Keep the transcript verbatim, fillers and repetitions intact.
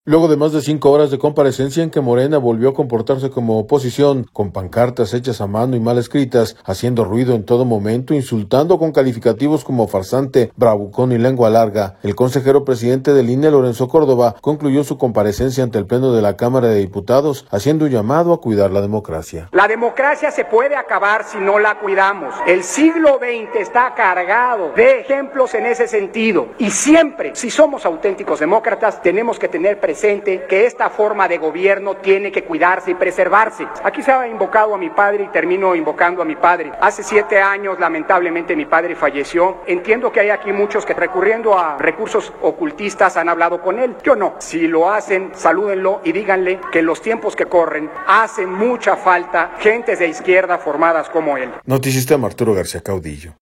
Luego de más de cinco horas de comparecencia en que Morena volvió a comportarse como oposición, con pancartas hechas a mano y mal escritas, haciendo ruido en todo momento, insultando con calificativos como farsante, bravucón y lengua larga, el consejero presidente del I N E, Lorenzo Córdoba, concluyó su comparecencia ante el Pleno de la Cámara de Diputados, haciendo un llamado a cuidar la democracia. La democracia se puede acabar si no la cuidamos. El siglo veinte está cargado de ejemplos en ese sentido, y siempre, si somos auténticos demócratas, tenemos que tener presente presente que esta forma de gobierno tiene que cuidarse y preservarse. Aquí se ha invocado a mi padre y termino invocando a mi padre. Hace siete años, lamentablemente, mi padre falleció. Entiendo que hay aquí muchos que, recurriendo a recursos ocultistas, han hablado con él. Yo no. Si lo hacen, salúdenlo y díganle que en los tiempos que corren hacen mucha falta gentes de izquierda formadas como él. Noticista Arturo García Caudillo.